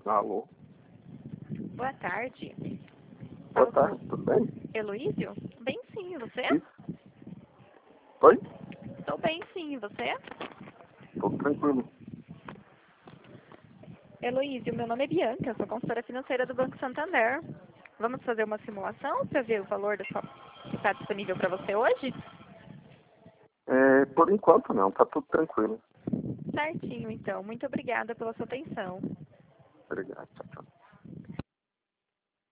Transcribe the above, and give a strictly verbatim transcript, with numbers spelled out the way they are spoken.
Alô? Boa tarde. Boa Fala tarde, com tudo bem? Heloísio? Bem sim, e você? Isso. Oi? Estou bem sim, e você? Tudo tranquilo. Heloísio, meu nome é Bianca, sou consultora financeira do Banco Santander. Vamos fazer uma simulação para ver o valor da sua... que está disponível para você hoje? É, por enquanto não, tá tudo tranquilo. Certinho, então. Muito obrigada pela sua atenção. Obrigado, tchau, tchau.